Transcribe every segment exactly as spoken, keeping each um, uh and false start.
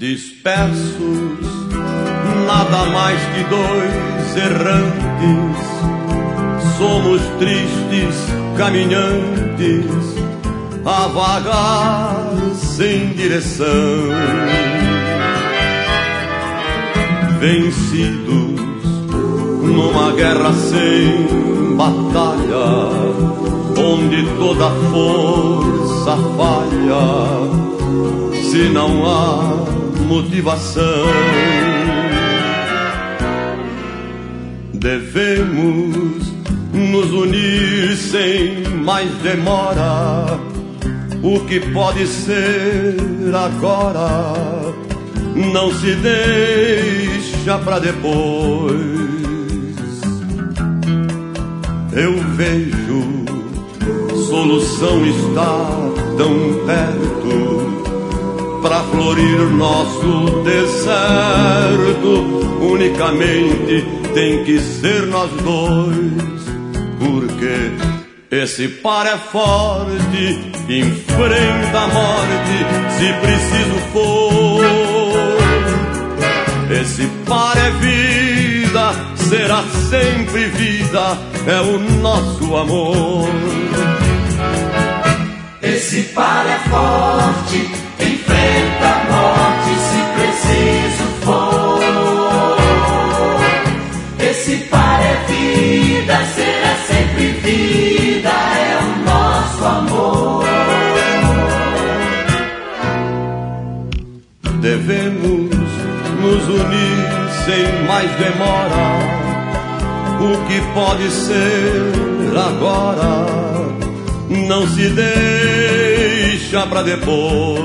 Dispersos, nada mais que dois errantes, somos tristes caminhantes a vagar sem direção, vencidos numa guerra sem batalha, onde toda força falha se não há motivação. Devemos nos unir sem mais demora. O que pode ser agora não se deixa pra depois. Eu vejo, solução está tão perto pra florir nosso deserto. Unicamente tem que ser nós dois, porque esse par é forte, enfrenta a morte se preciso for. Esse par é vida, será sempre vida, é o nosso amor. Esse par é forte, enfrenta a morte se preciso for. Esse par é vida, será sempre vida, é o nosso amor. Devemos nos unir sem mais demora. O que pode ser agora não se deixa pra depois.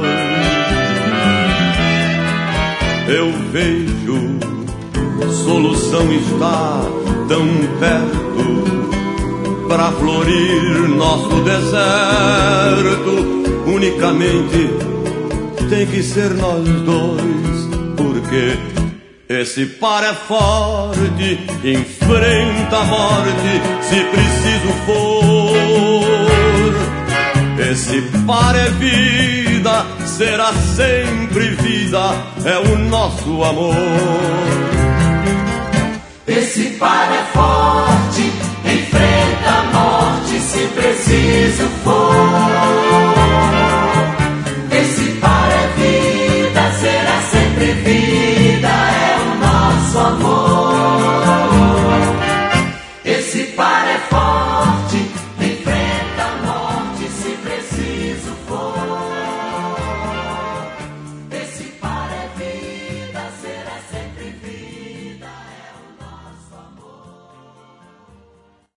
Eu vejo, solução está tão perto pra florir nosso deserto. Unicamente tem que ser nós dois, porque esse par é forte, enfrenta a morte se preciso for. Esse par é vida, será sempre vida, é o nosso amor. Esse par é forte, enfrenta a morte se preciso for. Esse par é vida, será sempre vida, é o nosso amor. Esse par é forte.